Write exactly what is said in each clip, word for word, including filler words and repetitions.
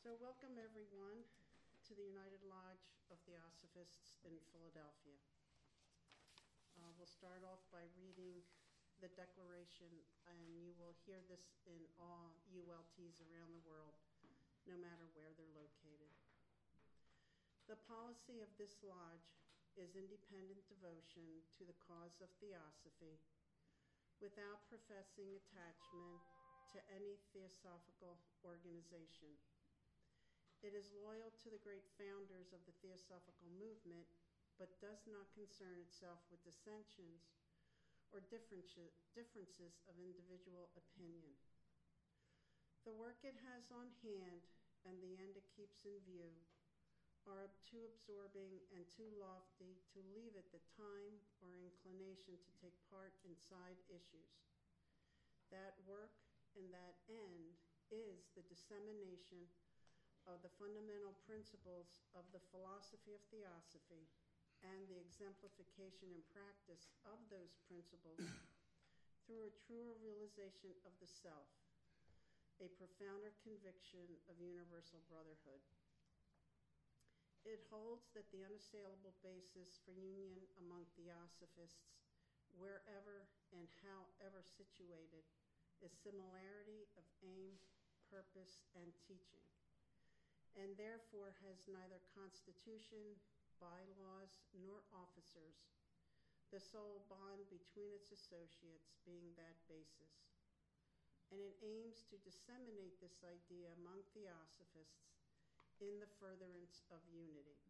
So welcome everyone to the United Lodge of Theosophists in Philadelphia. Uh, we'll start off by reading the declaration, and you will hear this in all U L Ts around the world, no matter where they're located. The policy of this lodge is independent devotion to the cause of theosophy without professing attachment to any theosophical organization. It is loyal to the great founders of the theosophical movement, but does not concern itself with dissensions or differences of individual opinion. The work it has on hand and the end it keeps in view are too absorbing and too lofty to leave it the time or inclination to take part in side issues. That work and that end is the dissemination of the fundamental principles of the philosophy of theosophy and the exemplification and practice of those principles through a truer realization of the self, a profounder conviction of universal brotherhood. It holds that the unassailable basis for union among theosophists, wherever and however situated, is similarity of aim, purpose, and teaching, and therefore has neither constitution, bylaws, nor officers, the sole bond between its associates being that basis. And it aims to disseminate this idea among theosophists in the furtherance of unity.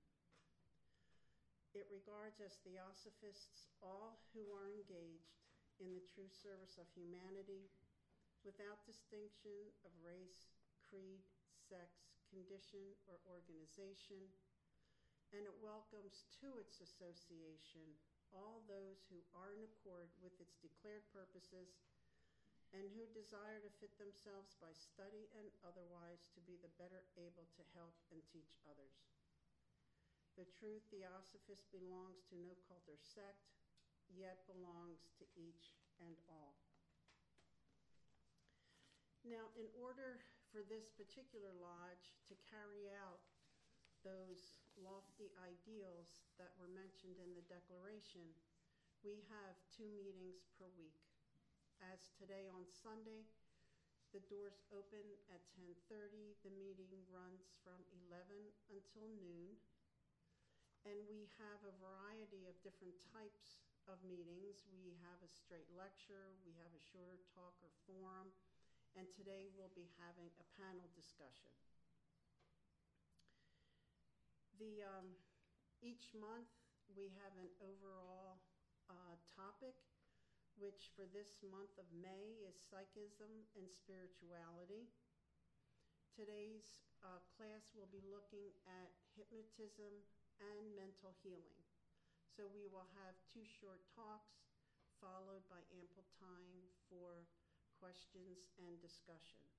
It regards as theosophists all who are engaged in the true service of humanity without distinction of race, creed, sex, condition, or organization, and it welcomes to its association all those who are in accord with its declared purposes and who desire to fit themselves by study and otherwise to be the better able to help and teach others. The true theosophist belongs to no cult or sect, yet belongs to each and all. Now, in order for this particular lodge to carry out those lofty ideals that were mentioned in the declaration, we have two meetings per week. As today on Sunday, the doors open at ten thirty. The meeting runs from eleven until noon. And we have a variety of different types of meetings. We have a straight lecture, we have a shorter talk or forum, and today we'll be having a panel discussion. The um, each month we have an overall uh, topic, which for this month of May is Psychism and Spirituality. Today's uh, class will be looking at hypnotism and mental healing. So we will have two short talks followed by ample time for questions and discussion.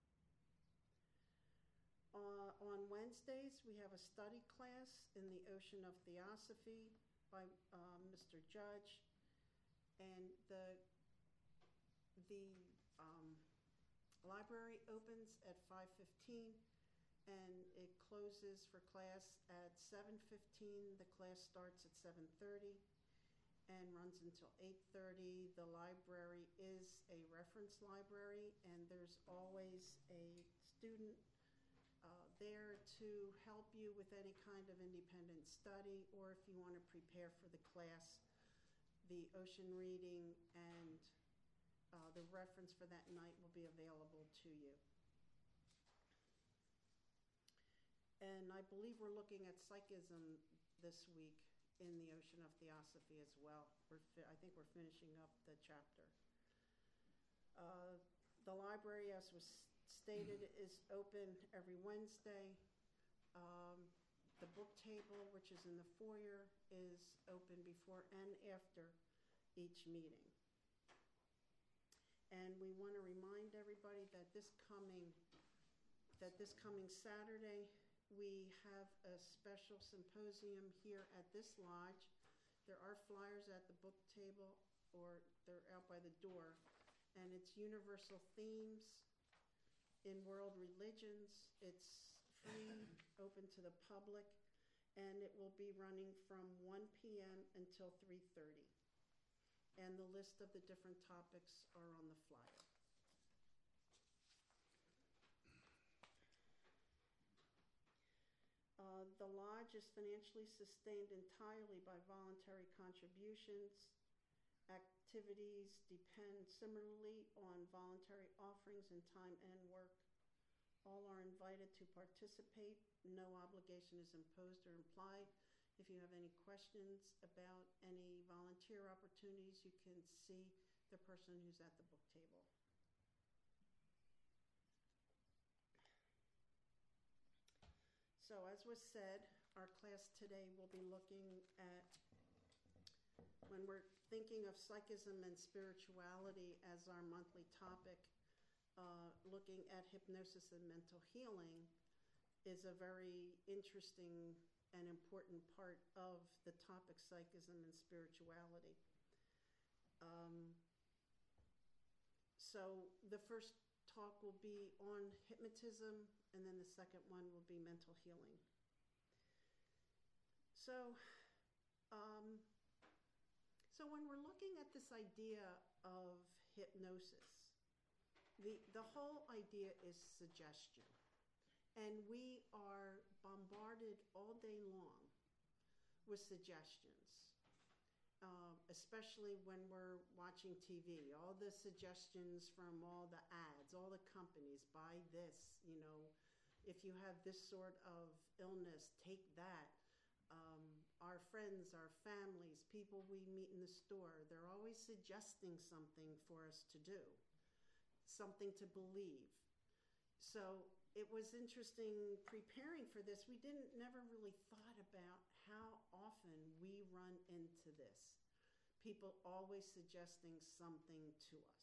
Uh, on Wednesdays, we have a study class in the Ocean of Theosophy by uh, Mister Judge, and the the um, library opens at five fifteen, and it closes for class at seven fifteen. The class starts at seven thirty and runs until eight thirty. The library is a reference library, and there's always a student uh, there to help you with any kind of independent study, or if you want to prepare for the class, the ocean reading and uh, the reference for that night will be available to you. And I believe we're looking at psychism this week in the Ocean of Theosophy as well. We're fi- I think we're finishing up the chapter. Uh, the library, as was stated, is open every Wednesday. Um, the book table, which is in the foyer, is open before and after each meeting. And we want to remind everybody that this coming that this coming Saturday, we have a special symposium here at this lodge. There are flyers at the book table, or they're out by the door, and it's Universal Themes in World Religions. It's free, open to the public, and it will be running from one p m until three thirty. And the list of the different topics are on the flyer. Uh, the lodge is financially sustained entirely by voluntary contributions. Activities depend similarly on voluntary offerings in time and work. All are invited to participate. No obligation is imposed or implied. If you have any questions about any volunteer opportunities, you can see the person who's at the book table. So as was said, our class today will be looking at, when we're thinking of psychism and spirituality as our monthly topic, uh, looking at hypnosis and mental healing is a very interesting and important part of the topic psychism and spirituality. Um, so the first talk will be on hypnotism, and then the second one will be mental healing. So, um, so when we're looking at this idea of hypnosis, the, the whole idea is suggestion. And we are bombarded all day long with suggestions, uh, especially when we're watching T V. All the suggestions from all the ads, all the companies, buy this, you know, if you have this sort of illness, take that. Um, our friends, our families, people we meet in the store, they're always suggesting something for us to do, something to believe. So it was interesting preparing for this. We didn't never really thought about how often we run into this. People always suggesting something to us.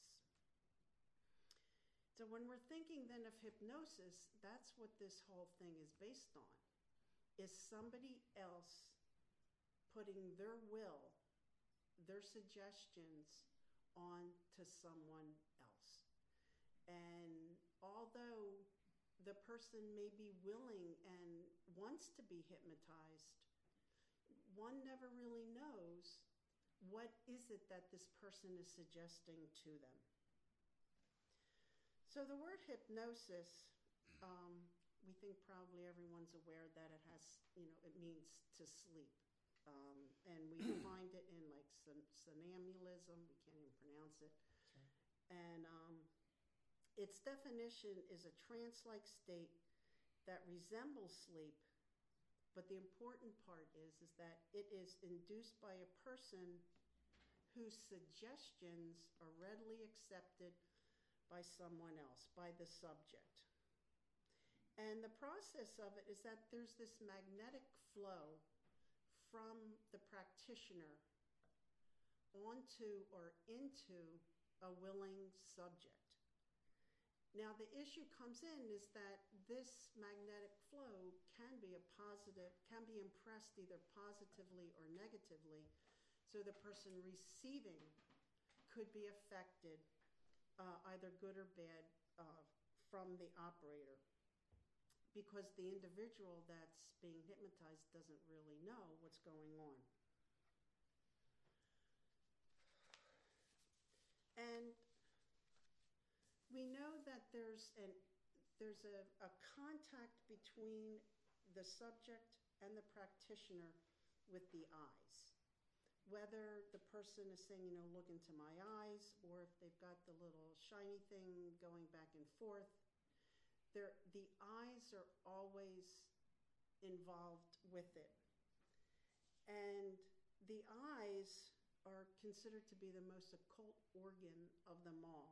So when we're thinking then of hypnosis, that's what this whole thing is based on, is somebody else putting their will, their suggestions onto someone else. And although the person may be willing and wants to be hypnotized, one never really knows what is it that this person is suggesting to them. So the word hypnosis, um, we think probably everyone's aware that it has, you know, it means to sleep. Um, and we find it in like somnambulism, we can't even pronounce it. Right. And um, its definition is a trance-like state that resembles sleep, but the important part is, is that it is induced by a person whose suggestions are readily accepted by someone else, by the subject. And the process of it is that there's this magnetic flow from the practitioner onto or into a willing subject. Now the issue comes in is that this magnetic flow can be a positive, can be impressed either positively or negatively. So the person receiving could be affected, uh, either good or bad, uh, from the operator, because the individual that's being hypnotized doesn't really know what's going on. And we know that there's an there's a, a contact between the subject and the practitioner with the eyes. Whether the person is saying, you know, look into my eyes, or if they've got the little shiny thing going back and forth, the eyes are always involved with it. And the eyes are considered to be the most occult organ of them all.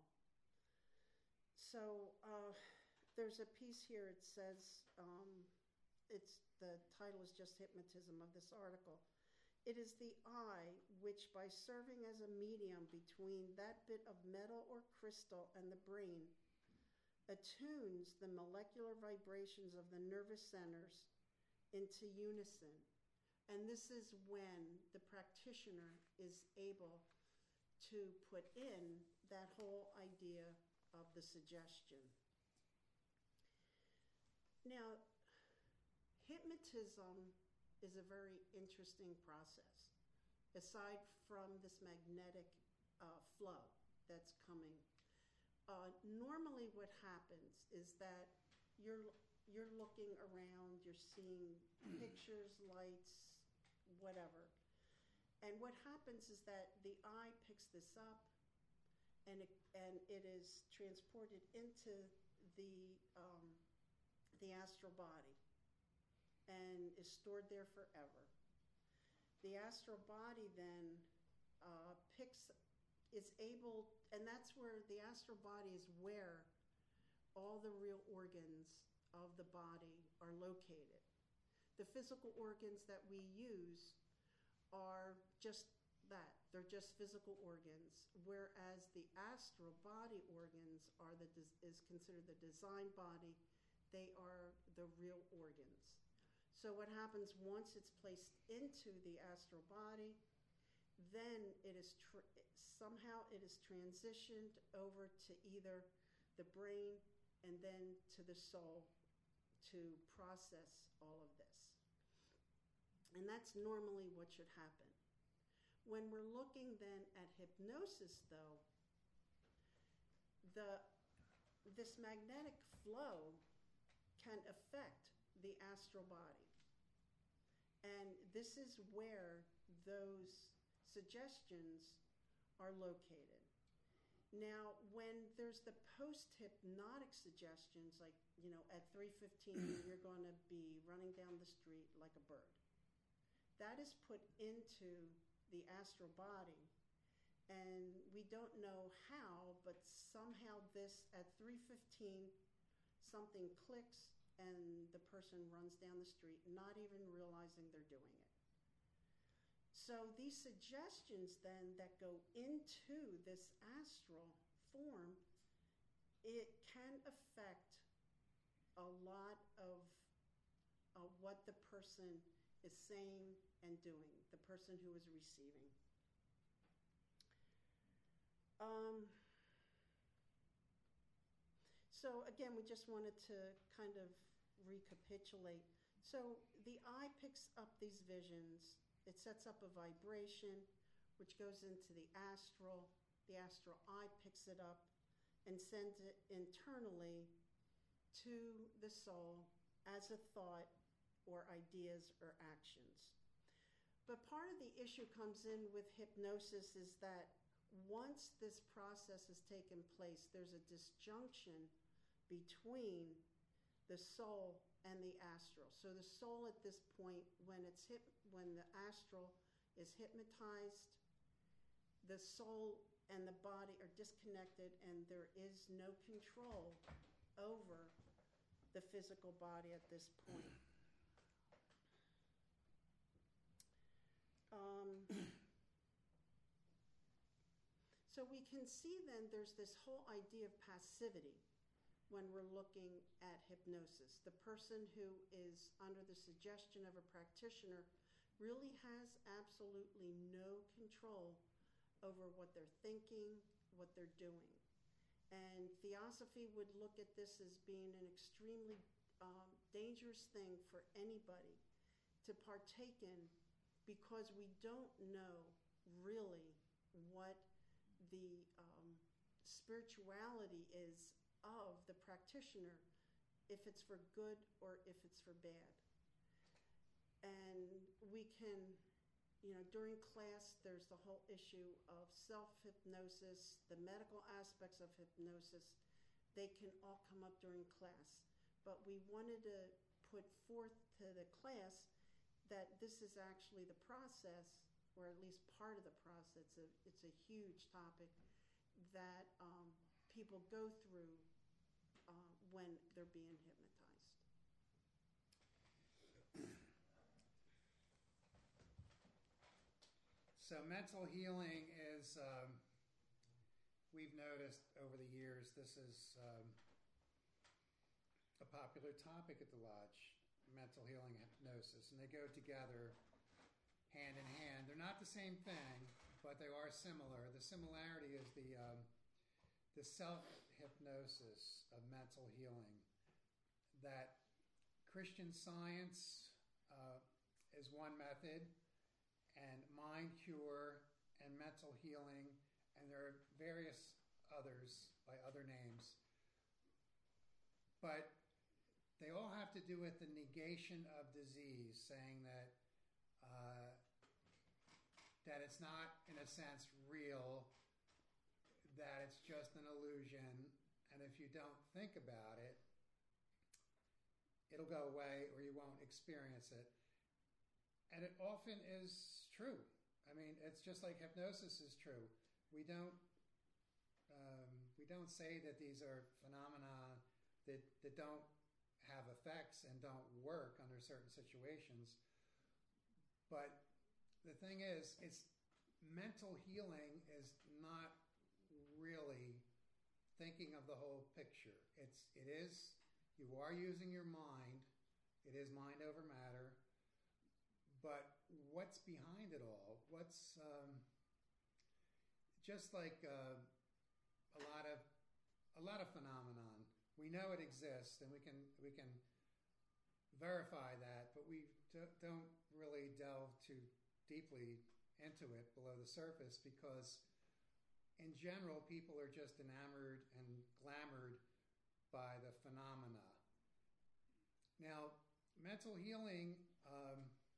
So uh, there's a piece here, it says, um, it's the title is just Hypnotism of this article. It is the eye which, by serving as a medium between that bit of metal or crystal and the brain, attunes the molecular vibrations of the nervous centers into unison. And this is when the practitioner is able to put in that whole idea of the suggestion. Now, hypnotism is a very interesting process. Aside from this magnetic uh, flow that's coming, uh, normally what happens is that you're you're looking around, you're seeing pictures, lights, whatever. And what happens is that the eye picks this up, and it, and it is transported into the um, the astral body and is stored there forever. The astral body then uh, picks, is able, and that's where the astral body is where all the real organs of the body are located. The physical organs that we use are just that. They're just physical organs, whereas the astral body organs are the is considered the design body. They are the real organs. So what happens once it's placed into the astral body, then it is tr- somehow it is transitioned over to either the brain and then to the soul to process all of this. And that's normally what should happen. When we're looking then at hypnosis, though, the this magnetic flow can affect the astral body. And this is where those suggestions are located. Now, when there's the post-hypnotic suggestions, like, you know, at three fifteen, you're going to be running down the street like a bird. That is put into the astral body, and we don't know how, but somehow this, at three fifteen, something clicks, and the person runs down the street, not even realizing they're doing it. So these suggestions then that go into this astral form, it can affect a lot of uh, what the person is saying and doing, the person who is receiving. Um, so again, we just wanted to kind of recapitulate. So the eye picks up these visions. It sets up a vibration, which goes into the astral. The astral eye picks it up and sends it internally to the soul as a thought or ideas or actions. But part of the issue comes in with hypnosis is that once this process has taken place, there's a disjunction between the soul and the astral. So the soul at this point, when it's hip, when the astral is hypnotized, the soul and the body are disconnected, and there is no control over the physical body at this point. Um, so we can see then there's this whole idea of passivity when we're looking at hypnosis. The person who is under the suggestion of a practitioner really has absolutely no control over what they're thinking, what they're doing. And Theosophy would look at this as being an extremely um, dangerous thing for anybody to partake in, because we don't know really what the um, spirituality is of the practitioner, if it's for good or if it's for bad. And we can, you know, during class, there's the whole issue of self-hypnosis, the medical aspects of hypnosis. They can all come up during class. But we wanted to put forth to the class that this is actually the process, or at least part of the process. It's a, it's a huge topic that um, people go through uh, when they're being hypnotized. So mental healing is, um, we've noticed over the years, this is um, a popular topic at the Lodge, mental healing and hypnosis, and they go together hand in hand. They're not the same thing, but they are similar. The similarity is the um, the self-hypnosis of mental healing that Christian Science uh, is one method, and mind cure and mental healing, and there are various others by other names. But they all have to do with the negation of disease, saying that uh, that it's not, in a sense, real, that it's just an illusion, and if you don't think about it, it'll go away or you won't experience it. And it often is true. I mean, it's just like hypnosis is true. We don't um, we don't say that these are phenomena that, that don't have effects and don't work under certain situations. But the thing is, it's mental healing is not really thinking of the whole picture. It's it is you are using your mind. It is mind over matter. But what's behind it all? What's um, just like uh, a lot of a lot of phenomenon. We know it exists, and we can we can verify that, but we do, don't really delve too deeply into it below the surface, because in general people are just enamored and glamored by the phenomena. Now, mental healing, um,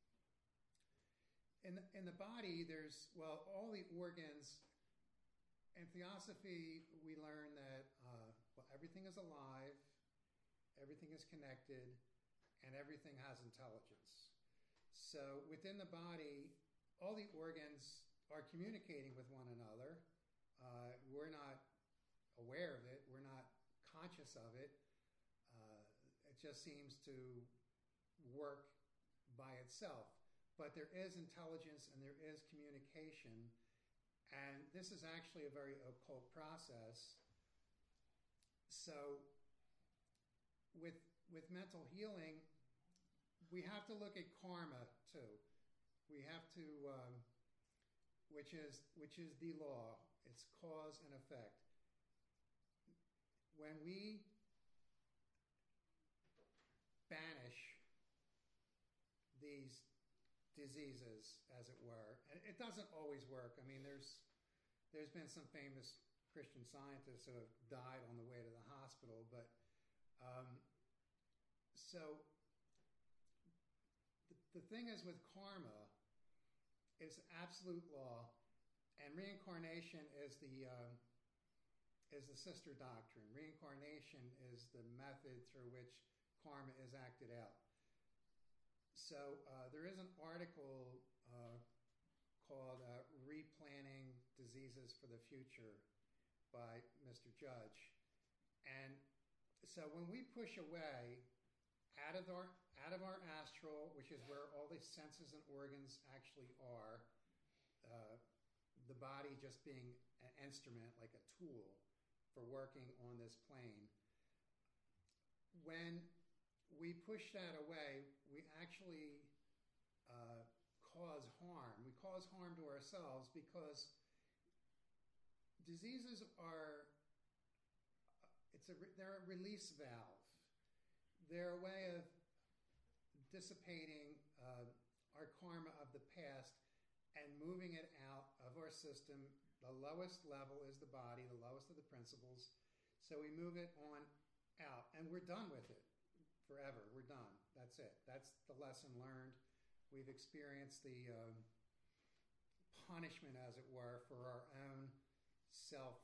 in in the body, there's well all the organs. In theosophy, we learn that uh, well, everything is alive, everything is connected, and everything has intelligence. So within the body, all the organs are communicating with one another. Uh, we're not aware of it. We're not conscious of it. Uh, it just seems to work by itself. But there is intelligence and there is communication. And this is actually a very occult process. So with with mental healing, we have to look at karma too. We have to, um, which is which is the law. It's cause and effect. When we banish these diseases, as it were, and it doesn't always work. I mean, there's there's been some famous Christian scientists who have died on the way to the hospital, but um, so the, the thing is with karma, it's absolute law, and reincarnation is the um, is the sister doctrine. Reincarnation is the method through which karma is acted out. So uh, there is an article uh, called uh, Replanning Diseases for the Future by Mister Judge. And so when we push away out of our out of our astral, which is where all the senses and organs actually are, uh, the body just being an instrument, like a tool for working on this plane. When we push that away, we actually uh, cause harm. We cause harm to ourselves because diseases are, it's a, they're a release valve. They're a way of dissipating uh, our karma of the past and moving it out of our system. The lowest level is the body, the lowest of the principles. So we move it on out, and we're done with it. Forever. We're done. That's it. That's the lesson learned. We've experienced the um, punishment, as it were, for our own self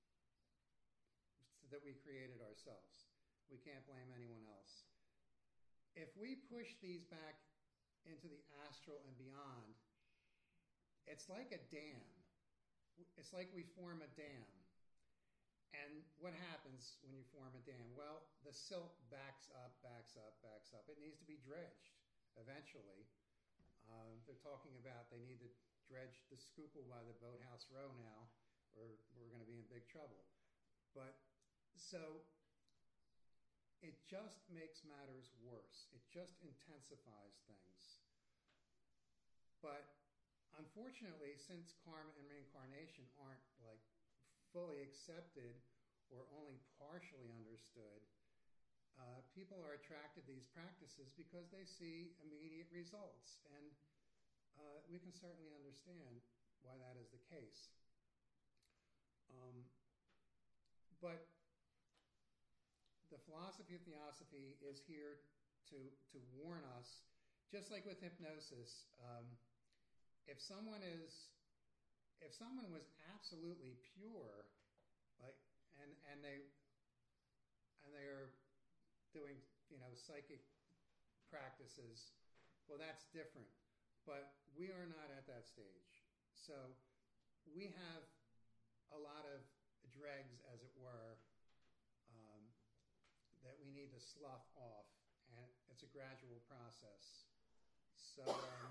that we created ourselves. We can't blame anyone else. If we push these back into the astral and beyond, it's like a dam. It's like we form a dam. And what happens when you form a dam? Well, the silt backs up, backs up, backs up. It needs to be dredged eventually. Um, they're talking about they need to dredge the Schuylkill by the Boathouse Row now, or we're going to be in big trouble. But so it just makes matters worse. It just intensifies things. But unfortunately, since karma and reincarnation aren't like fully accepted or only partially understood, uh, people are attracted to these practices because they see immediate results. And uh, we can certainly understand why that is the case. Um, but the philosophy of theosophy is here to, to warn us, just like with hypnosis. Um, if someone is, if someone was absolutely pure, like, and and they, and they are doing, you know, psychic practices, well, that's different. But we are not at that stage. So we have a lot of dregs, as it were, um, that we need to slough off, and it's a gradual process. So um,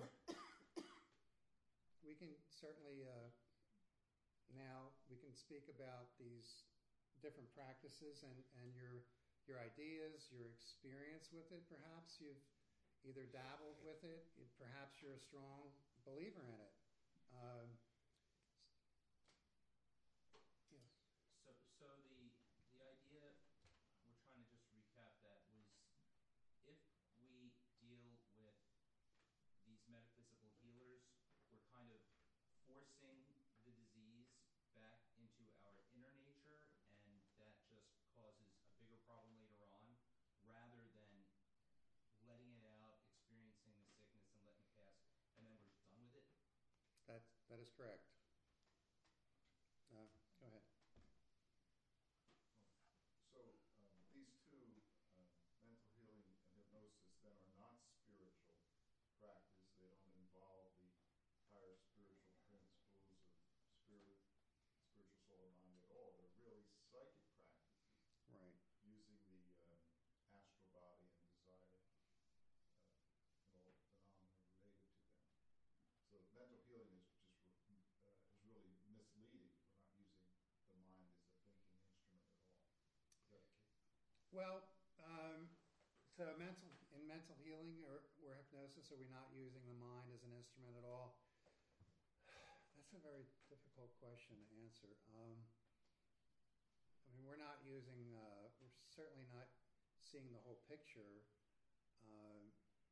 we can certainly uh, now we can speak about these different practices and, and your your ideas, your experience with it. Perhaps you've either dabbled with it, perhaps you're a strong believer in it. Um, yes. So, so the the idea, we're trying to just recap that, was if we deal with these metaphysical healers, we're kind of forcing the disease back into our inner nature, and that just causes a bigger problem later on, rather than letting it out, experiencing the sickness and letting it pass, and then we're just done with it? That, that is correct. Uh, go ahead. So um, these two, um, mental healing and hypnosis, then are not spiritual practice. They don't involve the higher spiritual principles of spirit, spiritual soul and mind at all. They're really psychic practices. Right. Using the um, astral body and desire uh, and all the phenomena related to them. So mental healing is just uh, is really misleading. We're not using the mind as a thinking instrument at all. Is that the case? Well, um, so mental in mental healing or, or hypnosis, are we not using the mind as an instrument at all? That's a very difficult question to answer. Um, I mean, we're not using, uh, we're certainly not seeing the whole picture. Um,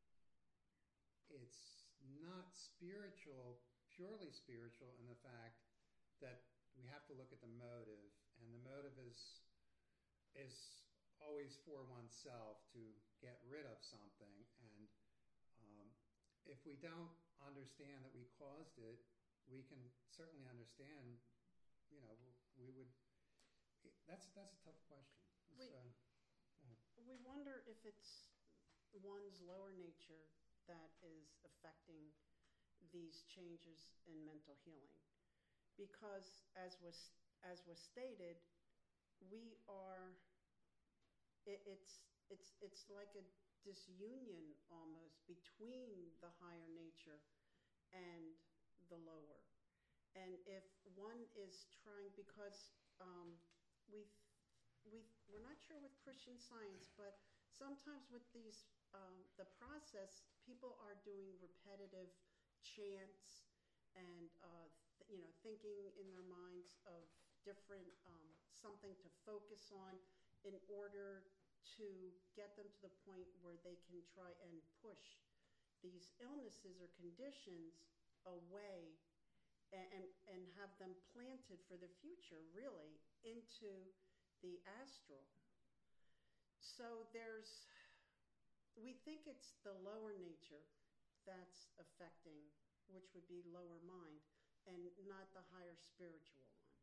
it's not spiritual, purely spiritual, in the fact that we have to look at the motive, and the motive is is always for oneself to get rid of something. And um, if we don't understand that we caused it, we can certainly understand. You know, we would. That's that's a tough question. We, uh, we wonder if it's one's lower nature that is affecting these changes in mental healing, because as was as was stated, we are. It, it's it's it's like a disunion almost between the higher nature and the lower, and if one is trying, because um, we we we're not sure with Christian Science, but sometimes with these um, the process, people are doing repetitive chants and uh, th- you know thinking in their minds of different um, something to focus on in order to get them to the point where they can try and push these illnesses or conditions away and, and, and have them planted for the future, really, into the astral. So there's, we think it's the lower nature that's affecting, which would be lower mind, and not the higher spiritual one.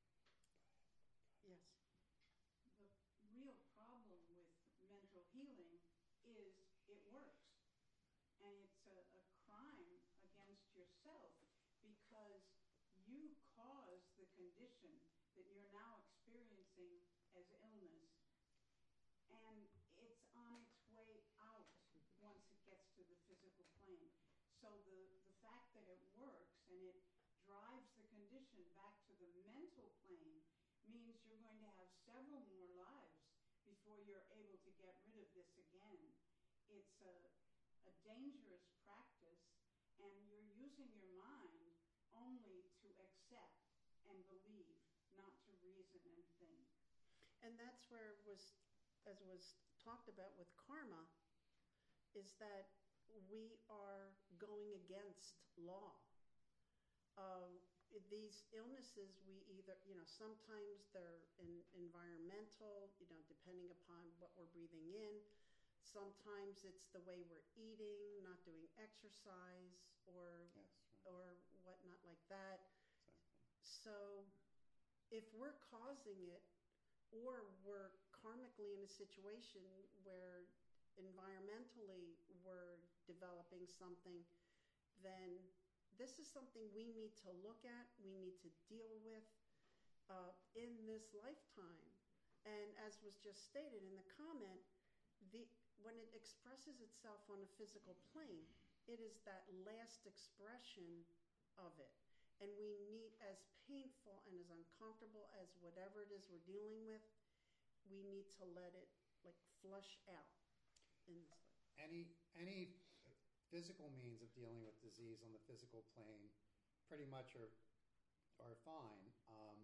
Yes. The real problem with mental healing is it works. And it's a, a crime against yourself, because you caused the condition that you're now experiencing as illness. And it's on its way out once it gets to the physical plane. So the, the fact that it works and it drives the condition back to the mental plane means you're going to have several more lives before you're able to get rid of this again. It's a, a dangerous practice, and you're using your mind only to accept and believe, not to reason and think. And that's where it was, as was talked about with karma is that we are going against law. Uh, these illnesses, we either, you know, sometimes they're in, environmental, you know, depending upon what we're breathing in. Sometimes it's the way we're eating, not doing exercise, or Yes. Right. or whatnot like that. Exactly. So if we're causing it, or we're karmically in a situation where environmentally we're developing something, then this is something we need to look at, we need to deal with uh, in this lifetime. And as was just stated in the comment, the when it expresses itself on a physical plane, it is that last expression of it. And we need, as painful and as uncomfortable as whatever it is we're dealing with, we need to let it like flush out in this life. Any any physical means of dealing with disease on the physical plane pretty much are are fine. Um,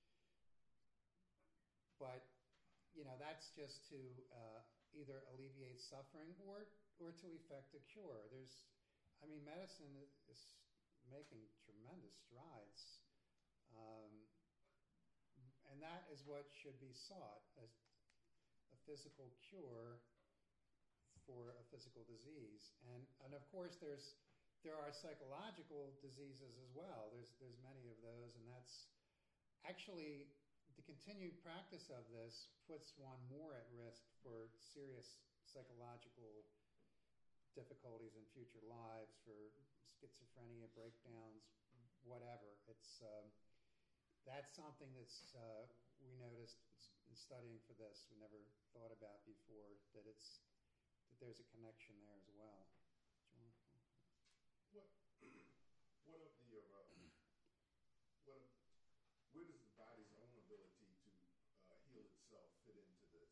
but you know, that's just to uh, either alleviate suffering or or to effect a cure. There's, I mean, medicine is making tremendous strides, um, and that is what should be sought, a, a physical cure for a physical disease. And and of course, there's there are psychological diseases as well. There's there's many of those, and that's actually the continued practice of this puts one more at risk for serious psychological difficulties in future lives, for schizophrenia, breakdowns, whatever. It's um, that's something that's uh, we noticed in studying for this. We never thought about before that it's that there's a connection there as well. What, what of the, uh, what of, where does the body's own ability to uh, heal itself fit into this?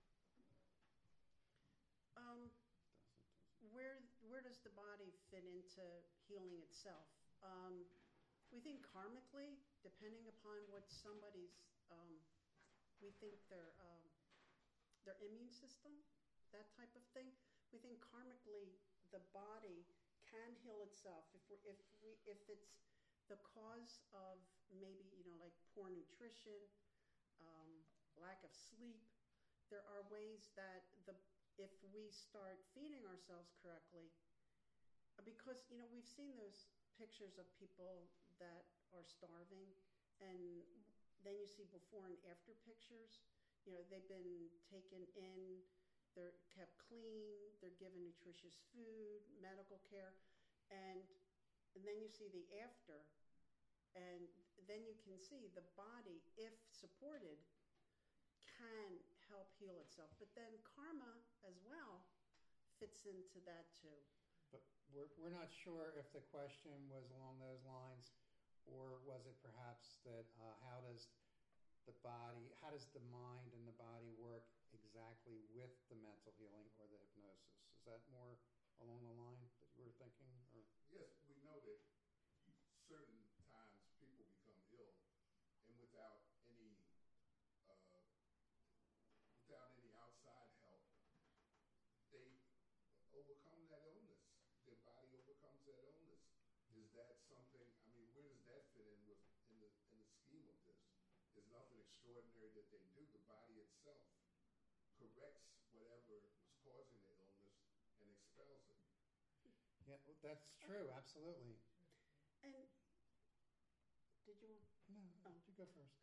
Um, where where does the body fit into healing itself? Um, we think karmically, depending upon what somebody's, um, we think their um, their immune system, that type of thing. We think karmically the body can heal itself if we're, if we if it's the cause of maybe, you know, like poor nutrition, um, lack of sleep. There are ways that the if we start feeding ourselves correctly, because, you know, we've seen those pictures of people that are starving, and then you see before and after pictures. You know, they've been taken in, they're kept clean, they're given nutritious food, medical care, and, and then you see the after, and then you can see the body, if supported, can help heal itself. But then karma as well fits into that too. But we're, we're not sure if the question was along those lines, or was it perhaps that uh, how does the body, how does the mind and the body work exactly with the mental healing or the hypnosis? Is that more along the line that you were thinking? Or? Yes, we know that certain times people become ill, and without any uh, without any outside help, they overcome that illness. Their body overcomes that illness. Is that something? I mean, where does that fit in with in the in the scheme of this? There's nothing extraordinary that they do. The body itself corrects whatever was causing the illness and expels it. Yeah, well, that's true. Absolutely. And did you want? No, Oh. you go first.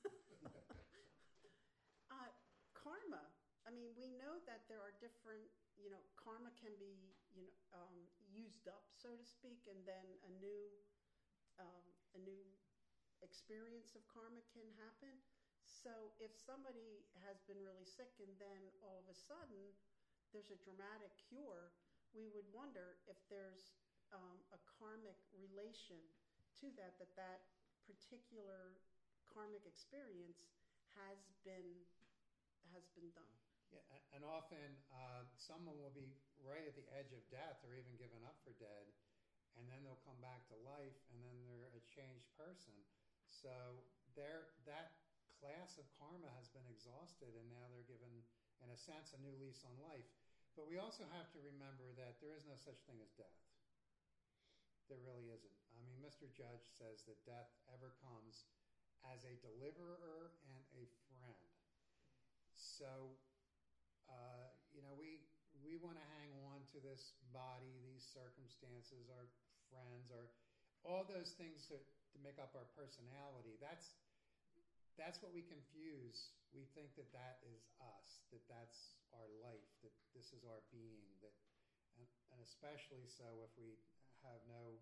Uh, karma. I mean, we know that there are different, you know, karma can be, you know, um, used up, so to speak, and then a new, um, a new experience of karma can happen. So if somebody has been really sick and then all of a sudden there's a dramatic cure, we would wonder if there's um, a karmic relation to that, that that particular karmic experience has been has been done. Yeah, a- and often uh, someone will be right at the edge of death or even given up for dead, and then they'll come back to life, and then they're a changed person. So there, that class of karma has been exhausted, and now they're given in a sense, a new lease on life. But we also have to remember that there is no such thing as death. There really isn't. I mean, Mister Judge says that death ever comes as a deliverer and a friend. So, uh, you know, we we want to hang on to this body, these circumstances, our friends, our all those things that to make up our personality. That's that's what we confuse. We think that that is us, that that's our life, that this is our being, that, and, and especially so if we have no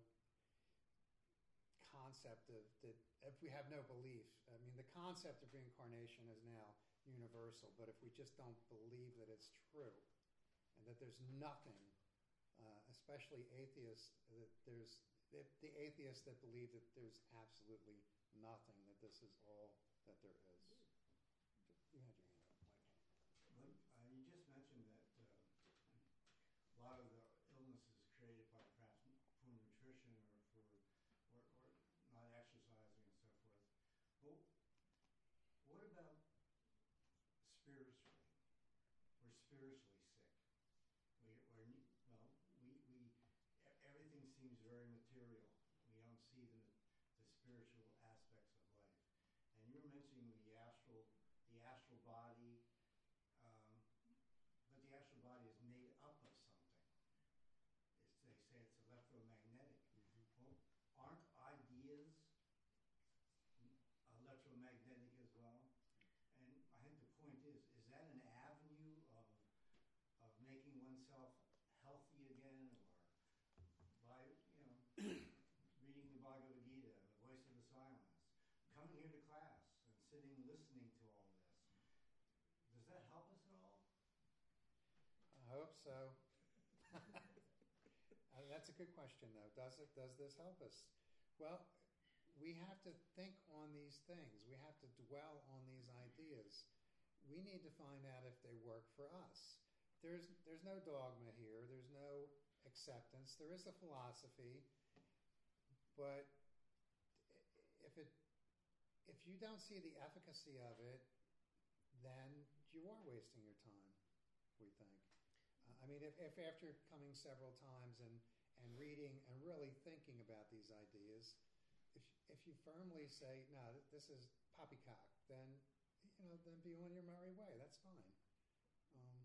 concept of that, if we have no belief. I mean, the concept of reincarnation is now universal, but if we just don't believe that it's true and that there's nothing, uh, especially atheists, that there's the, the atheists that believe that there's absolutely nothing, that this is all that there is. You had your hand up, Michael. Well, uh, you just mentioned that uh, a lot of the illnesses created by perhaps poor nutrition or for or, or not exercising and so forth. Well, what about spiritually? We're spiritually sick. We, we're well, we, we everything seems very material. We don't see the the spiritual aspects of life. And you were mentioning the astral the astral body, um, but the astral body is made up of something. It's, they say it's electromagnetic. Mm-hmm. Well, aren't ideas electromagnetic as well? And I think the point is, is that an avenue of of making oneself healthy again, or by, you know, reading the Bhagavad Gita, the voice of the silence, coming here to class and sitting listening to all this? Does that help us at all? I hope so. Uh, that's a good question, though. Does it? Does this help us? Well, we have to think on these things. We have to dwell on these ideas. We need to find out if they work for us. There's there's no dogma here. There's no acceptance. There is a philosophy, but if it if you don't see the efficacy of it, then you are wasting your time, we think. Uh, I mean, if, if after coming several times and, and reading and really thinking about these ideas, if if you firmly say, no, this is poppycock, then, you know, then be on your merry way. That's fine. Um,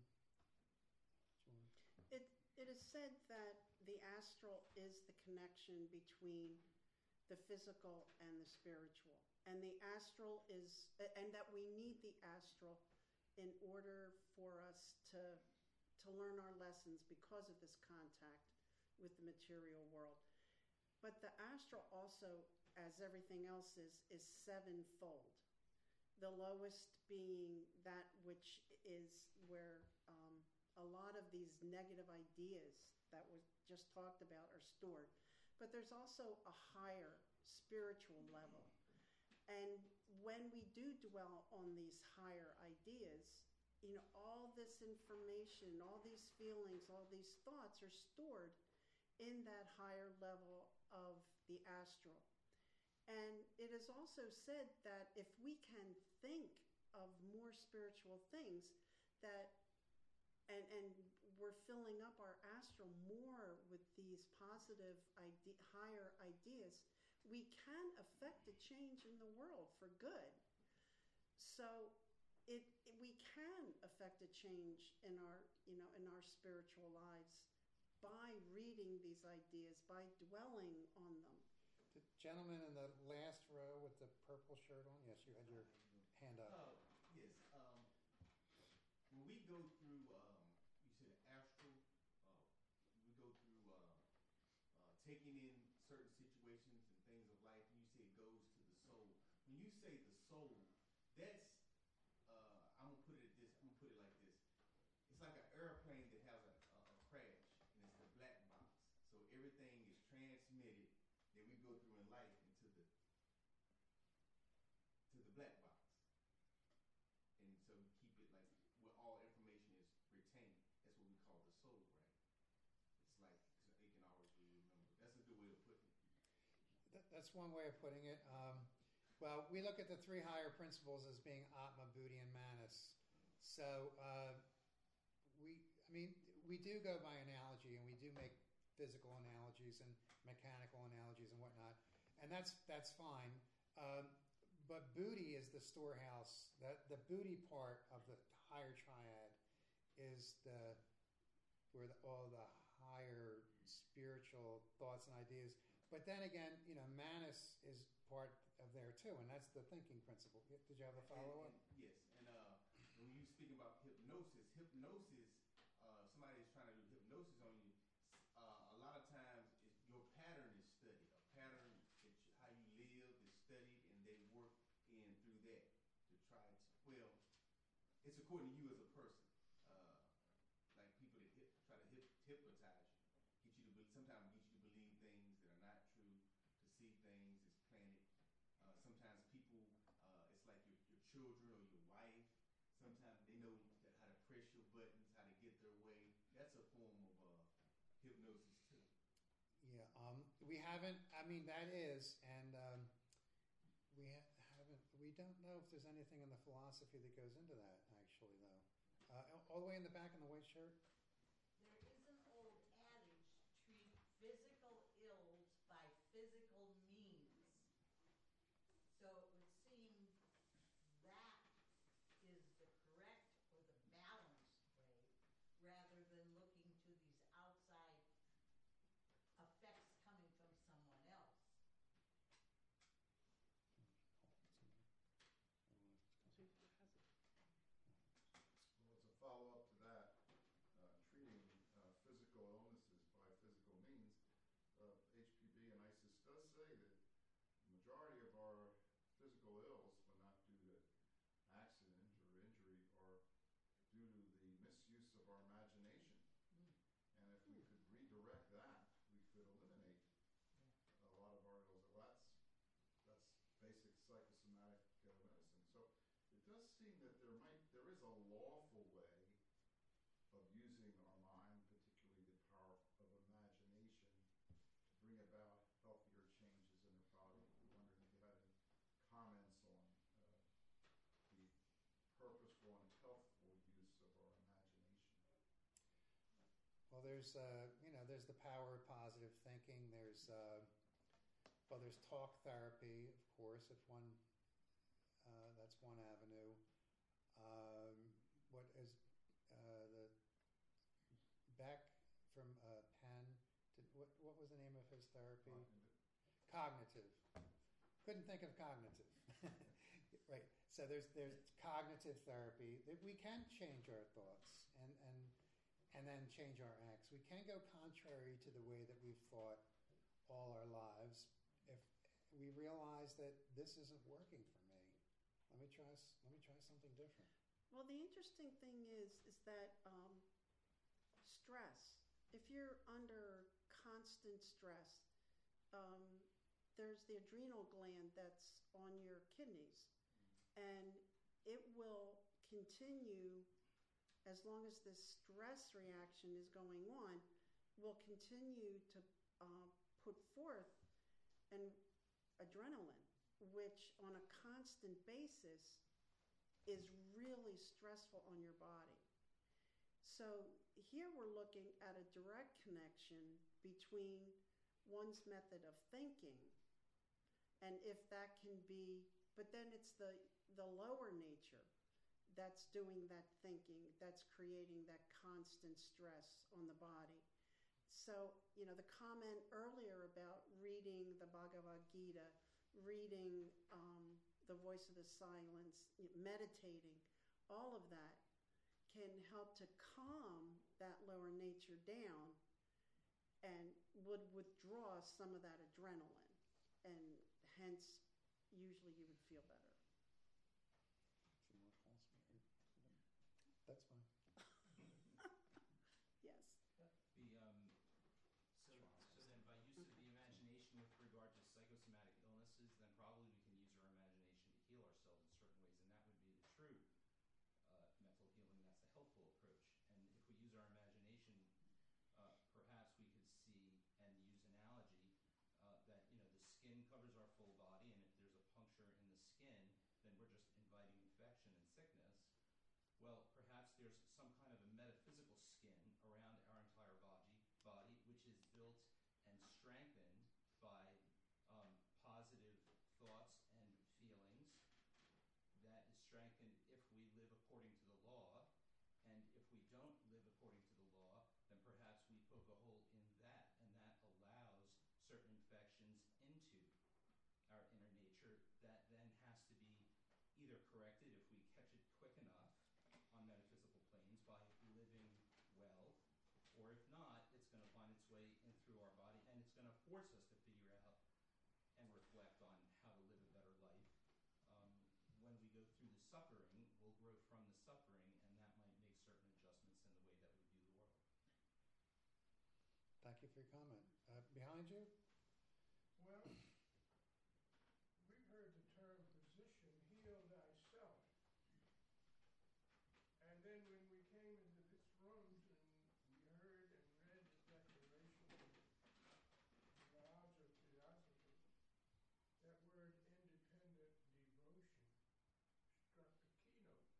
It, it is said that the astral is the connection between the physical and the spiritual. And the astral is, and that we need the astral in order for us to, to learn our lessons because of this contact with the material world. But the astral also, as everything else is, is sevenfold. The lowest being that which is where um, a lot of these negative ideas that was just talked about are stored. But there's also a higher spiritual level. And when we do dwell on these higher ideas, you know, all this information, all these feelings, all these thoughts are stored in that higher level of the astral. And it is also said that if we can think of more spiritual things, that and and we're filling up our astral more with these positive ide- higher ideas, we can affect a change in the world for good. So it, it we can affect a change in our, you know, in our spiritual lives by reading these ideas, by dwelling on them. The gentleman in the last row with the purple shirt on, yes, you had your hand up. Uh, yes. Um, when we go through, um, you said astral, uh, we go through uh, uh, taking in certain situations and things of life, and you say it goes to the soul. When you say the soul, that's, uh, I'm gonna put it this, I'm gonna put it like this. It's like an airplane that has a, a, a crash, and it's the black box. So everything is transmitted that we go through in life into the to the black box. And so we keep it like where all information is retained. That's what we call the soul, right? It's like it can always be remembered. That's a good way of putting it. That, that's one way of putting it. Um, well, we look at the three higher principles as being Atma, Buddhi, and Manas. So uh, we, I mean, we do go by analogy, and we do make physical analogies and mechanical analogies and whatnot, and that's that's fine. Um, but booty is the storehouse. That the booty part of the higher triad is the where the, all the higher spiritual thoughts and ideas. But then again, you know, Manus is part of there too, and that's the thinking principle. Did you have a follow up? And, and, yes, and uh, when you speak about hypnosis, hypnosis, uh, somebody's trying to do hypnosis on you. Uh, a lot of times, it, your pattern is studied. A pattern, that you, how you live is studied, and they work in through that to try to. Well, it's according to you as a person. Uh, like people that hip, try to hip, hypnotize you, get you to be, sometimes get you to believe things that are not true, to see things as planted. Uh, sometimes people, uh, it's like your, your children or your wife. Sometimes they know that how to press your buttons, how to get their way. That's a form of uh, hypnosis too. Yeah, um, we haven't. I mean, that is, and um, we ha- haven't. We don't know if there's anything in the philosophy that goes into that. Actually, though, uh, all the way in the back in the white shirt. There is an old adage: treat physical ills by physical means. So it would seem that is the correct or the balanced way, rather than looking to these outside effects coming from someone else. See if it has it. Well, as a follow-up to that, uh, treating uh, physical illnesses by physical means, uh, H P B and ISIS does say that the majority of our physical ills, when not due to accident or injury, are due to the misuse of our imagination. Mm. And if we could redirect that, we could eliminate Yeah. a lot of our ills. Well, that's that's basic psychosomatic uh, medicine. So it does seem that there might there is a lawful way of using our mind, particularly the power of imagination, to bring about healthier changes in the body. I'm wondering if you had any comments on uh, the purposeful and healthful use of our imagination. Well, there's uh, you know, there's the power of positive thinking. There's uh, well, there's talk therapy, of course. If one, uh, that's one avenue. Um, what is uh, the Beck from uh, Penn? Did, what what was the name of his therapy? Cognitive. Cognitive. Couldn't think of cognitive. Right. So there's there's cognitive therapy that we can change our thoughts and and and then change our acts. We can go contrary to the way that we've thought all our lives if we realize that this isn't working for me. Let me try s- let me try something different. Well, the interesting thing is, is that um, stress, if you're under constant stress, um, there's the adrenal gland that's on your kidneys, and it will continue as long as this stress reaction is going on, will continue to uh, put forth an adrenaline, which on a constant basis is really stressful on your body. So here we're looking at a direct connection between one's method of thinking and if that can be, but then it's the, the lower nature that's doing that thinking, that's creating that constant stress on the body. So, you know, the comment earlier about reading the Bhagavad Gita, reading um, The Voice of the Silence, meditating, all of that can help to calm that lower nature down and would withdraw some of that adrenaline. And hence, usually you would feel better. Some more calls, maybe. That's fine. Yes. The, um, so, so then by use of the imagination with regard to psychosomatic illnesses, then probably we can use our imagination to heal ourselves in certain ways, and that would be the true uh, mental healing. That's the helpful approach. And if we use our imagination, uh, perhaps we could see and use analogy uh, that, you know, the skin covers our full body, and if there's a puncture in the skin, then we're just inviting infection and sickness. Well, perhaps there's some kind of a metaphysical force us to figure out and reflect on how to live a better life. Um, when we go through the suffering, we'll grow from the suffering, and that might make certain adjustments in the way that we view the world. Thank you for your comment. Uh, behind you? Well, we've heard the term physician, heal thyself. And then when we came into this room and we heard and read the Declaration of the Lodge of Theosophists, that word independent devotion struck a keynote.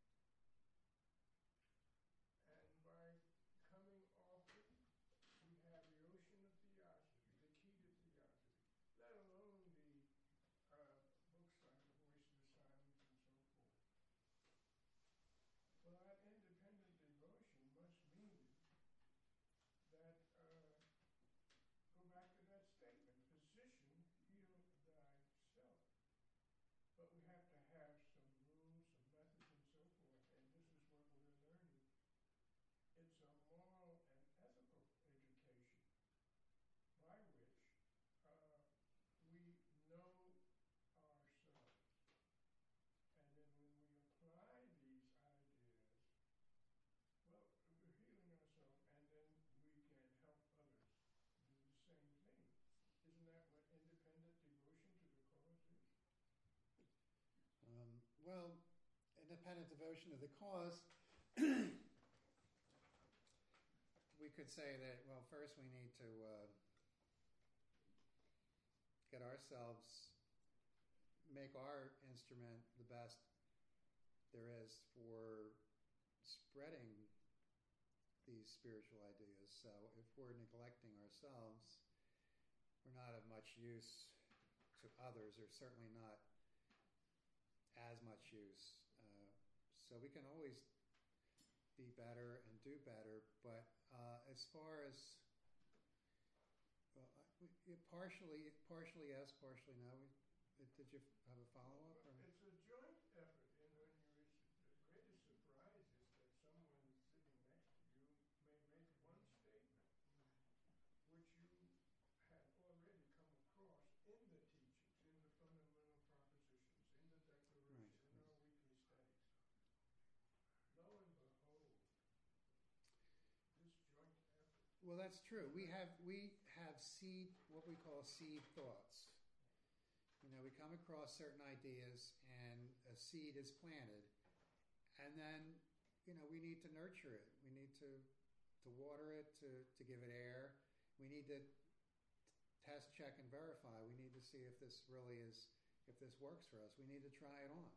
And by coming off it, we have the ocean of theosophy, the key to theosophy, let alone the uh, books like The Voice of the Silence and so forth. Well, that independent devotion must mean that, uh, go back to that statement, physician, heal thyself. But we have to have some rules, some methods, and so forth, and this is what we're learning. It's a moral and ethical education by which uh, we know ourselves. And then when we apply these ideas, well, we're healing ourselves, and then we can help others do the same thing. Isn't that what independent devotion to the cause is? Um, well, independent devotion to the cause, we could say that, well, first we need to uh, get ourselves, make our instrument the best there is for spreading these spiritual ideas. So if we're neglecting ourselves, we're not of much use to others, or certainly not as much use. Uh, so we can always be better and do better, but uh, as far as well, we, it partially, partially yes, partially no. We, did you have a follow-up? Well, it's a joint effort, and when you're, the greatest surprise is that someone sitting next to you may make one statement, which you had already come across in the teachings, in the fundamental propositions, in the Declaration, Right. in our weekly studies. Lo and behold, this joint effort. Well, that's true. We have we have seed, what we call seed thoughts. You know, we come across certain ideas, and a seed is planted, and then you know we need to nurture it. We need to to water it, to to give it air. We need to test, check, and verify. We need to see if this really is, if this works for us. We need to try it on.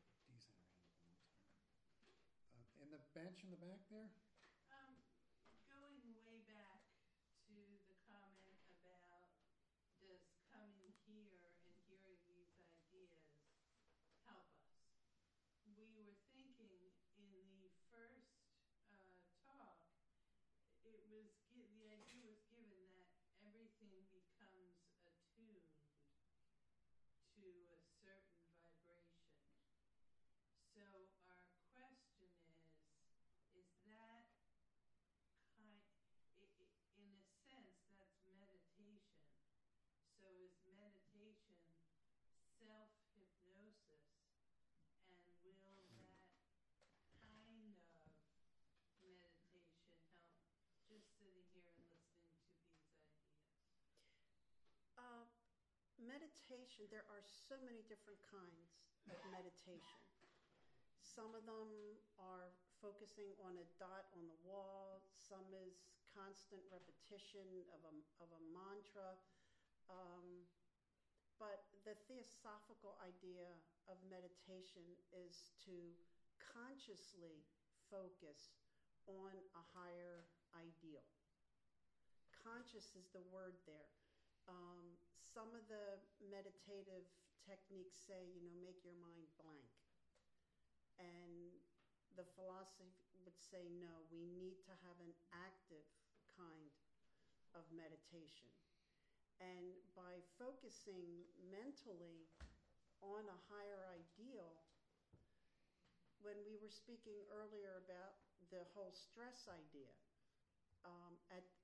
Uh, in the bench in the back there? Um, going way back to the comment about does coming here and hearing these ideas help us? We were thinking in the first uh, talk, it was the idea was given that everything becomes attuned to a certain vibration. So our question is, is that kind, i i in a sense, that's meditation. So is meditation self-hypnosis? And will that kind of meditation help just sitting here and listening to these ideas? Uh, meditation, there are so many different kinds of meditation. Some of them are focusing on a dot on the wall. Some is constant repetition of a, of a mantra. Um, but the theosophical idea of meditation is to consciously focus on a higher ideal. Conscious is the word there. Um, some of the meditative techniques say, you know, make your mind blank. And the philosophy would say, no, we need to have an active kind of meditation. And by focusing mentally on a higher ideal, when we were speaking earlier about the whole stress idea, um, at,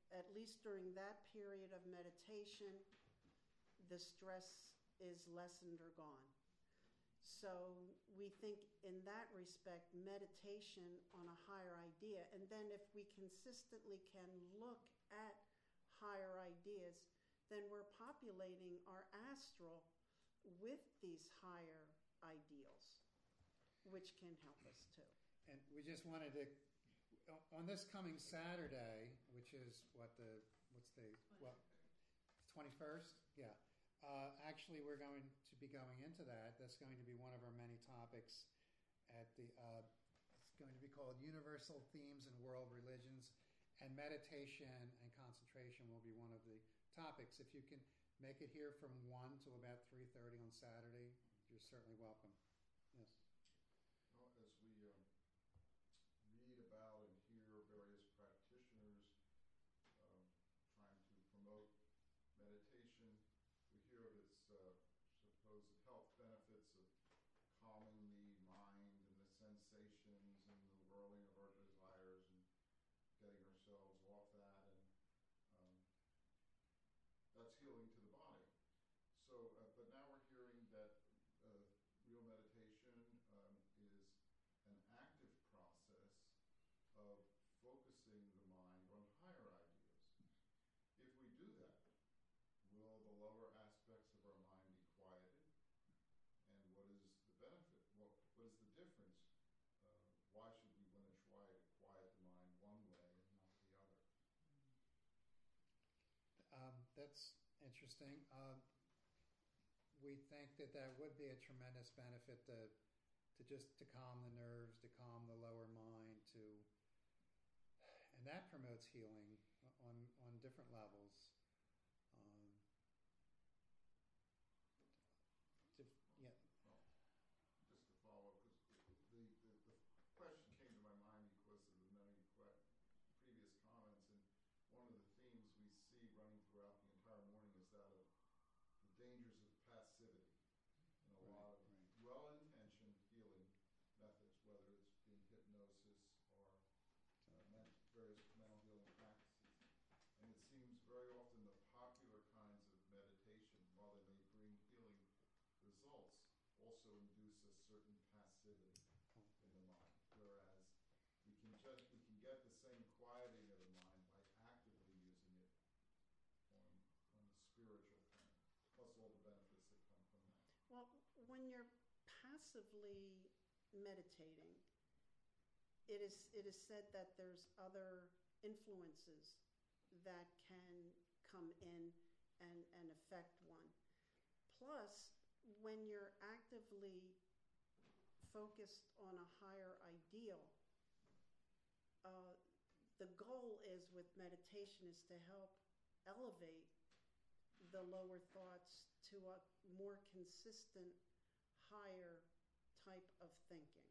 at least during that period of meditation, the stress is lessened or gone. So we think in that respect, meditation on a higher idea, and then if we consistently can look at higher ideas, then we're populating our astral with these higher ideals, which can help us too. And we just wanted to, on this coming Saturday, which is what the, what's the, what, twenty-first? Yeah. Uh, actually, we're going to be going into that. That's going to be one of our many topics at the, uh, it's going to be called Universal Themes in World Religions, and meditation and concentration will be one of the topics. If you can make it here from one to about three thirty on Saturday, you're certainly welcome. Yes. Well, as we um, read about and hear various practitioners um, trying to promote meditation, we hear of its uh, supposed health benefits of calming the mind and the sensations and the whirling of our desires and getting ourselves off that, and um, that's healing to the body. So, uh, but now we're hearing that uh, real meditation um, is an active process of focusing the mind on higher ideas. If we do that, will the lower aspects of our mind be quieted? And what is the benefit? What, what is the difference? Uh, why should we want to try to quiet the mind one way and not the other? Um, that's interesting. Um, we think that that would be a tremendous benefit to, to just to calm the nerves, to calm the lower mind, to, and that promotes healing on on different levels. Um, to, yeah. Well, just to follow, because the, the, the question came to my mind because of the many que- previous comments, and one of the themes we see running throughout the entire morning is that of the dangers of passivity in a Right, lot of right. well-intentioned healing methods, whether it's being hypnosis or uh, men- various mental healing practices. And it seems very often the popular kinds of meditation, while they may bring healing results, also induce a certain passivity in the mind. Whereas we can just we can get the same quieting of the mind by actively using it on on the spiritual plane, plus all the benefits that come from that. Well, when you're passively meditating, it is it is said that there's other influences that can come in and, and affect one. Plus, when you're actively focused on a higher ideal, uh, the goal is with meditation is to help elevate the lower thoughts to a more consistent, higher type of thinking.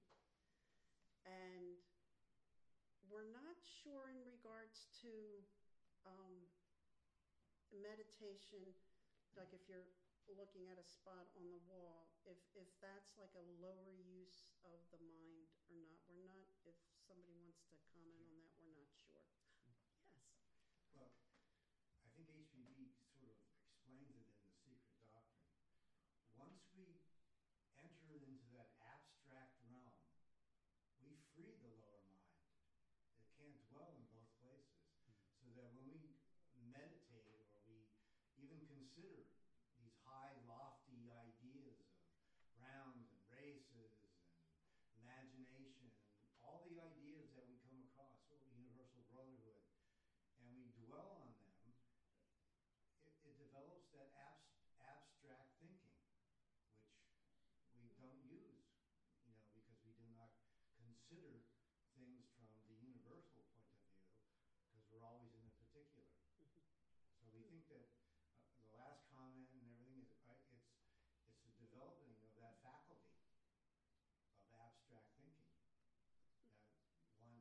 And we're not sure in regards to um, meditation, like if you're looking at a spot on the wall, if if that's like a lower use of the mind or not. We're not, if somebody wants to comment on that, we're not sure. Yes. Well, I think H P V sort of explains it in The Secret Doctrine. Once we enter into that abstract realm, we free the lower mind. It can't dwell in both places. So that when we meditate or we even consider these high, lofty ideas of rounds and races and imagination and all the ideas that we come across, or universal brotherhood, and we dwell on them, it, it develops that abs- abstract thinking, which we don't use, you know, because we do not consider things from the universal point of view, because we're always in the particular. Mhm. So we think that uh, the last comment and everything is uh, it's it's the developing of that faculty of abstract thinking that one,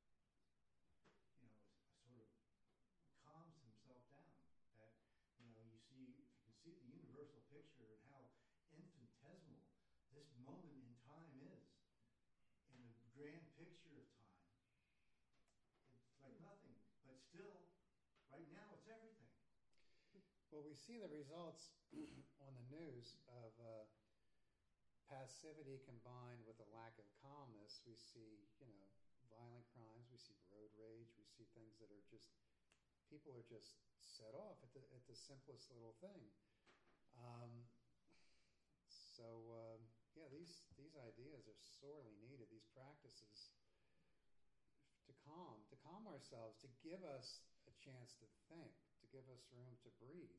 you know, is, sort of calms himself down. That, you know, you see, if you can see the universal picture and how infinitesimal this moment in time is in the grand picture of time, it's like nothing. But still, Well, we see the results on the news of uh, passivity combined with a lack of calmness. We see, you know, violent crimes. We see road rage. We see things that are just, people are just set off at the at the simplest little thing. Um, so um, yeah, these these ideas are sorely needed. These practices to calm, to calm ourselves, to give us a chance to think, to give us room to breathe.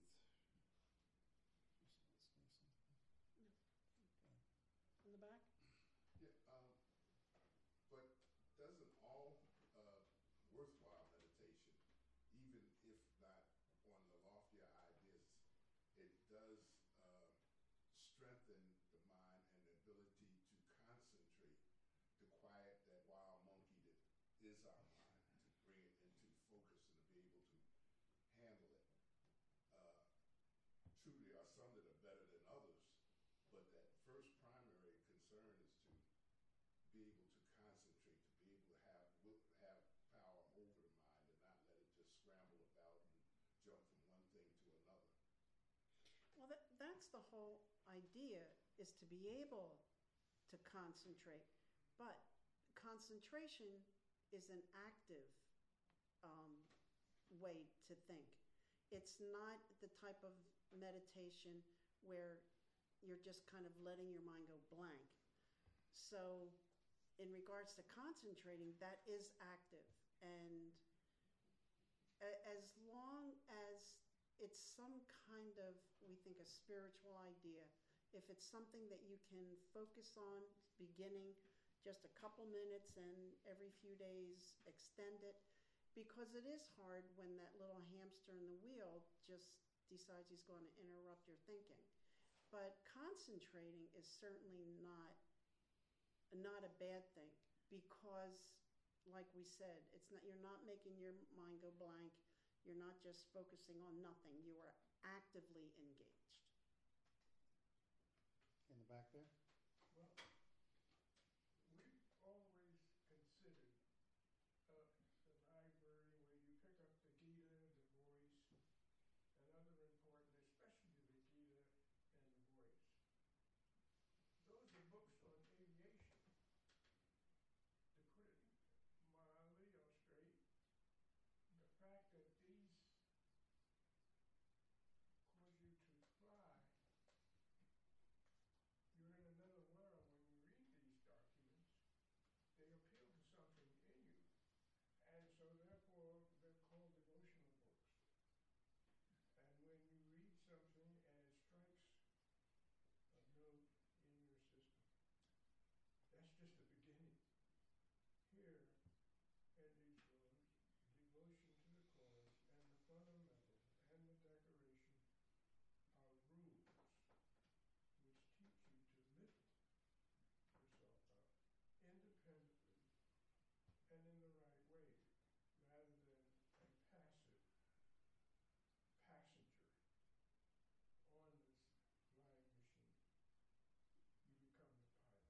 In the back? Yeah, um, but doesn't all uh, worthwhile meditation, even if not on the loftier ideas, it does uh, strengthen the mind and the ability to concentrate, to quiet that wild monkey that is our mind, to bring it into focus and to be able to handle it. Uh, True, there are some that are better than others, but that first primary concern is to be able to concentrate, to be able to have have power over the mind and not let it just scramble about and jump from one thing to another. Well, that, that's the whole idea, is to be able to concentrate. But concentration is an active um, way to think. It's not the type of meditation where you're just kind of letting your mind go blank. So in regards to concentrating, that is active. And a- as long as it's some kind of, we think, a spiritual idea, if it's something that you can focus on beginning just a couple minutes and every few days extend it, because it is hard when that little hamster in the wheel just decides he's going to interrupt your thinking. But concentrating is certainly not not a bad thing, because like we said, it's not, you're not making your mind go blank. You're not just focusing on nothing. You are actively engaged. In the back there? Well, we've always considered uh, the library where you pick up the Gita, the Voice, and other important, especially the Gita and the Voice. Those are books on aviation. To put it mildly or straight, the fact that these cause you to fly, you're in another world when you read these documents. They appeal to something in you. And so therefore, they're called devotional books. And when you read something and it strikes a note in your system, that's just the beginning. Here, in these rooms, devotion to the cause and the fundamental and the decoration are rules which teach you to lift yourself up independently and in the right way, rather than a passive passenger on this flying machine. You become the pilot.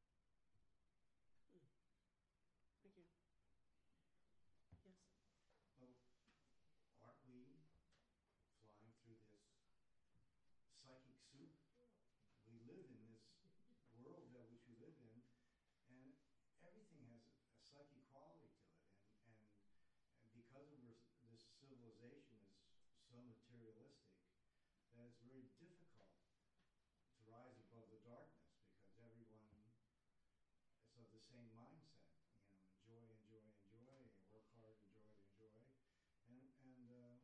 Mm. Thank you. Yes. Well, aren't we flying through this psychic soup? We live in this world that which we live in, and everything has a, a psychic quality to it. And, and, and because of we're, this civilization is so materialistic, that it's very difficult to rise above the darkness, because everyone is of the same mindset. You know, enjoy, enjoy, enjoy, and work hard, enjoy, enjoy. And, and uh,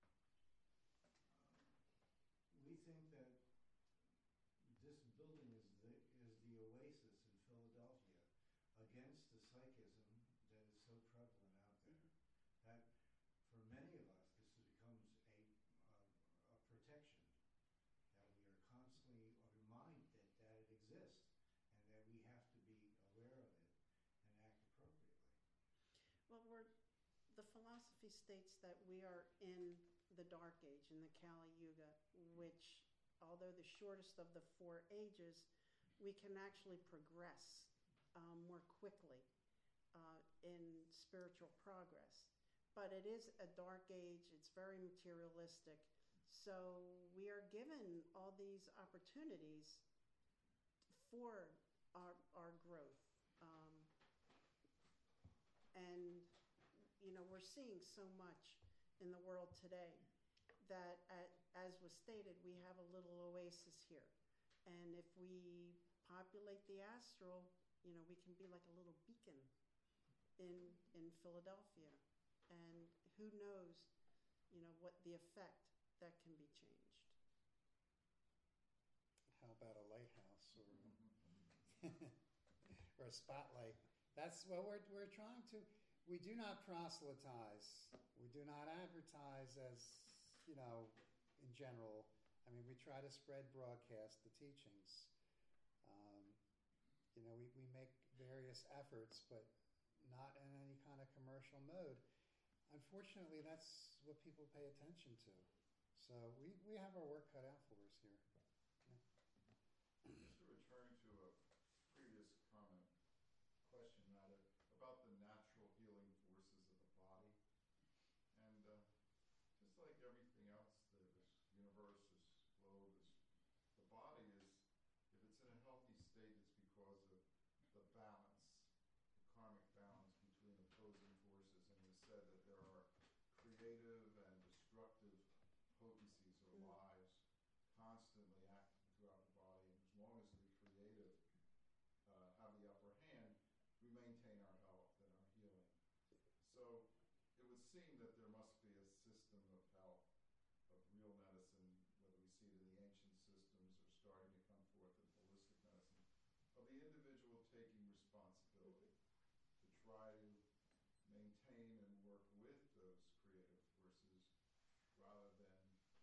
uh, we think that this building is the, is the oasis in Philadelphia against the psychism that is so prevalent out there. Mm-hmm. That for many of us, this becomes a, a, a protection, that we are constantly reminded that it exists and that we have to be aware of it and act appropriately. Well, we're, the philosophy states that we are in the Dark Age, in the Kali Yuga, which, although the shortest of the four ages, we can actually progress um, more quickly uh, in spiritual progress. But it is a dark age. It's very materialistic. So we are given all these opportunities for our, our growth. Um, and, you know, we're seeing so much in the world today that, at, as was stated, we have a little oasis here. And if we populate the astral, you know, we can be like a little beacon in, in Philadelphia. And who knows, you know, what the effect that can be changed. How about a lighthouse or or a spotlight? That's what we're we're trying to. We do not proselytize. We do not advertise as, you know, in general. I mean, we try to spread broadcast the teachings. Um, you know, we, we make various efforts, but not in any kind of commercial mode. Unfortunately, that's what people pay attention to. So we, we have our work cut out for us here. Yeah. Just to return to a previous comment, question rather, about the natural healing forces of the body. And uh, just like everything else, the, this universe, this globe, this, the body is, if it's in a healthy state, it's because of the balance, the karmic balance between opposing forces. And it is said that there are creative and destructive potencies or Mm. lives constantly acting throughout the body. And as long as the creative uh, have the upper hand, we maintain our health and our healing. So it would seem that there must be a system of health, of real medicine, whether we see it in the ancient systems or starting to come forth in holistic medicine, of the individual taking responsibility to try to maintain and work with those creative forces rather than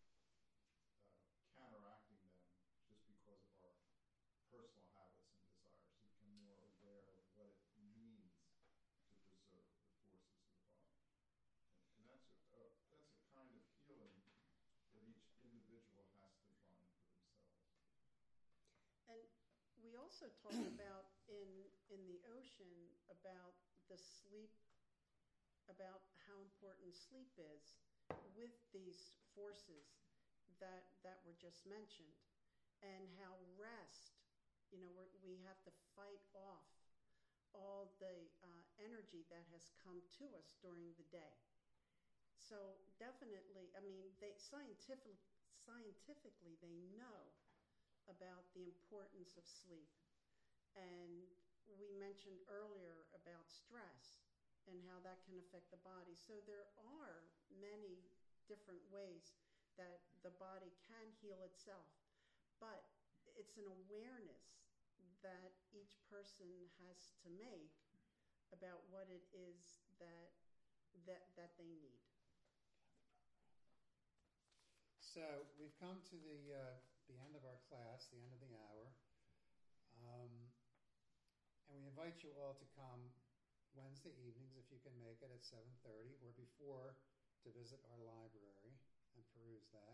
uh, counteracting them just because of our personal habits and desires, to become more aware of what it means to preserve the forces of the body. And, and that's, a, uh, that's a kind of healing that each individual has to find for themselves. And we also talk about in, in the ocean about the sleep, about how important sleep is with these forces that, that were just mentioned, and how rest, you know, we're, we have to fight off all the uh, energy that has come to us during the day. So definitely, I mean, they scientifically, scientifically they know about the importance of sleep. And we mentioned earlier about stress and how that can affect the body. So there are many different ways that the body can heal itself. But it's an awareness that each person has to make about what it is that that, that they need. So we've come to the uh, the end of our class, the end of the hour, um, and we invite you all to come Wednesday evenings, if you can make it, at seven thirty or before, to visit our library and peruse that.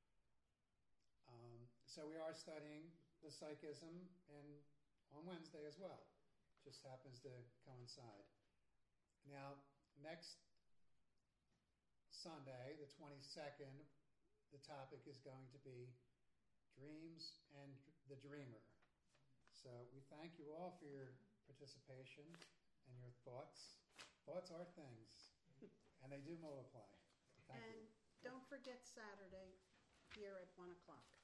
Um, so we are studying the psychism and on Wednesday as well. Just happens to coincide. Now, next Sunday, the twenty-second, the topic is going to be Dreams and the Dreamer. So we thank you all for your participation and your thoughts. Thoughts are things, and they do multiply. Thank And you. don't forget Saturday here at one o'clock.